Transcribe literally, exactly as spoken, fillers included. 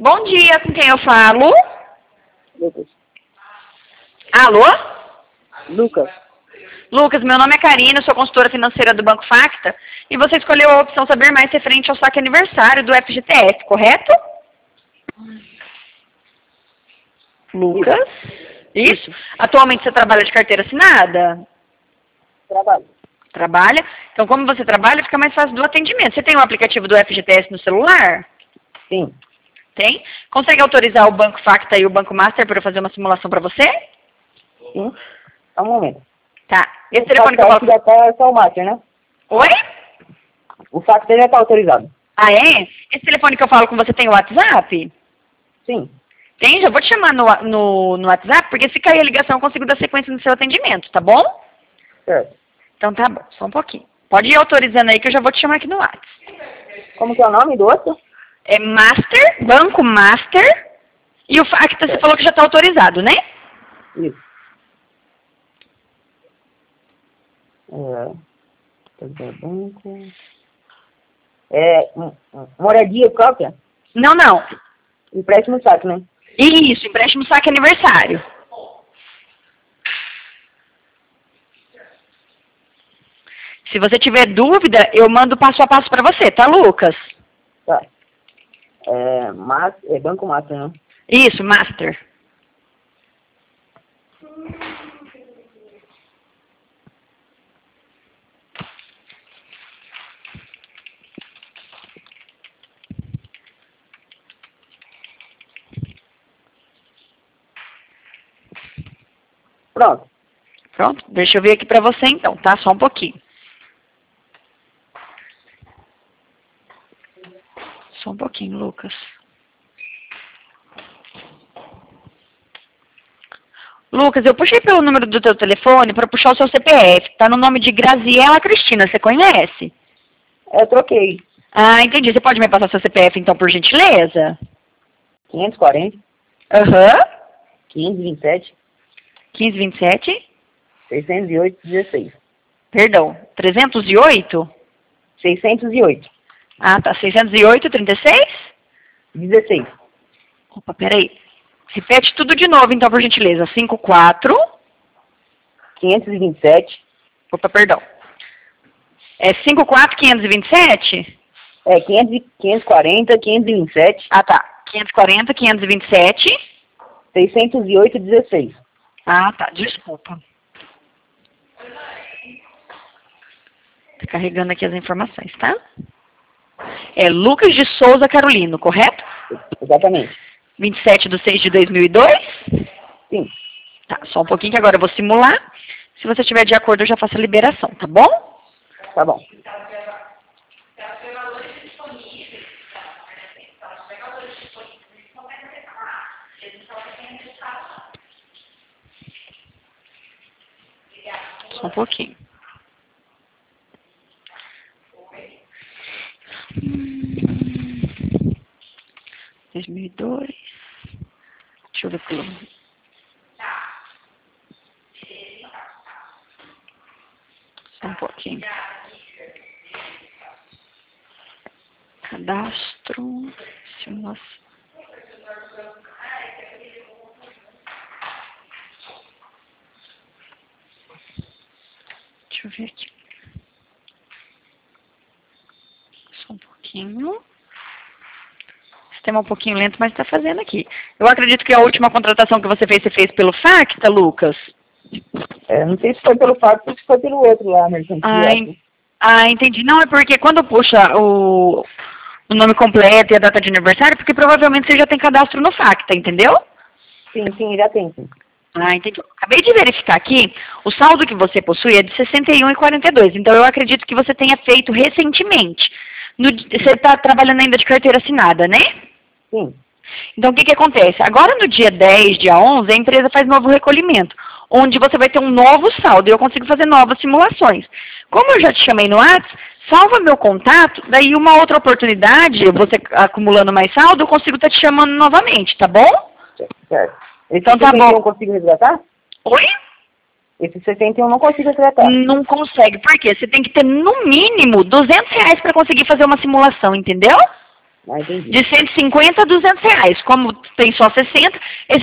Bom dia, com quem eu falo? Lucas. Alô? Lucas. Lucas, meu nome é Karina, eu sou consultora financeira do Banco Facta e você escolheu a opção Saber Mais referente ao saque aniversário do F G T S, correto? Lucas? Isso. Atualmente você trabalha de carteira assinada? Trabalho. Trabalha? Então, como você trabalha, fica mais fácil do atendimento. Você tem o aplicativo do F G T S no celular? Sim. Tem? Consegue autorizar o Banco Facta e o Banco Master para eu fazer uma simulação para você? Sim. Só um momento. Tá. Esse O telefone que eu fax falo... já tá só o Master, né? Oi? O fax já tá autorizado. Ah, é? Esse telefone que eu falo com você tem o WhatsApp? Sim. Tem? Já vou te chamar no, no, no WhatsApp, porque se cair a ligação eu consigo dar sequência no seu atendimento, tá bom? Certo. Então tá bom, só um pouquinho. Pode ir autorizando aí que eu já vou te chamar aqui no WhatsApp. Como que é o nome do outro? É Master, Banco Master, e o Facta você falou que já está autorizado, né? Isso. É... Banco... É... Moradia própria? Não, não. Empréstimo saque, né? Isso, empréstimo saque aniversário. Se você tiver dúvida, eu mando passo a passo para você, tá, Lucas? Tá. É... Mas... É Banco Master, né? Isso, Master. Pronto. Pronto, deixa eu ver aqui para você então, tá? Só um pouquinho. Só um pouquinho, Lucas. Lucas, eu puxei pelo número do teu telefone para puxar o seu C P F. Tá no nome de Graziela Cristina, você conhece? É, eu troquei. Ah, entendi. Você pode me passar seu C P F então, por gentileza? quinhentos e quarenta. Aham. quinhentos e vinte e sete. quinze vinte e sete. seiscentos e oito, dezesseis. Perdão, trezentos e oito? seiscentos e oito. Ah, tá. seiscentos e oito, trinta e seis? dezesseis. Opa, peraí. Repete tudo de novo, então, por gentileza. cinquenta e quatro. quinhentos e vinte e sete. Opa, perdão. É cinquenta e quatro, quinhentos e vinte e sete? É, quinhentos, quinhentos e quarenta, quinhentos e vinte e sete. Ah, tá. quinhentos e quarenta, quinhentos e vinte e sete. seiscentos e oito, dezesseis. Ah, tá. Desculpa. Tá carregando aqui as informações, tá? É Lucas de Souza Carolino, correto? Exatamente. vinte e sete de seis de dois mil e dois? Sim. Tá, só um pouquinho que agora eu vou simular. Se você estiver de acordo, eu já faço a liberação, tá bom? Tá bom. Só um pouquinho. dois mil e dois. Deixa eu ver pelo... Só um pouquinho. Cadastro. Simulação. Deixa eu ver aqui. Só um pouquinho. O sistema é um pouquinho lento, mas está fazendo aqui. Eu acredito que a última contratação que você fez, você fez pelo Facta, Lucas? É, não sei se foi pelo fato ou se foi pelo outro lá, mercancia. Ah, en- ah, entendi. Não, é porque quando puxa o, o nome completo e a data de aniversário, porque provavelmente você já tem cadastro no Facta, entendeu? Sim, sim, já tem, sim. Ah, entendi. Acabei de verificar aqui, o saldo que você possui é de sessenta e um vírgula quarenta e dois. Então, eu acredito que você tenha feito recentemente. No di- você está trabalhando ainda de carteira assinada, né? Sim. Então, o que que acontece? Agora, no dia dez, dia onze, a empresa faz novo recolhimento, onde você vai ter um novo saldo e eu consigo fazer novas simulações. Como eu já te chamei no WhatsApp, salva meu contato, daí uma outra oportunidade, você acumulando mais saldo, eu consigo estar te chamando novamente, tá bom? Certo. Esse Então tá sessenta e um bom. eu consigo resgatar? Oi? Esse sessenta e um eu não consigo resgatar. Não consegue. Por quê? Você tem que ter, no mínimo, duzentos reais para conseguir fazer uma simulação, entendeu? Ah, entendi. De cento e cinquenta a duzentos reais. Como tem só sessenta, esse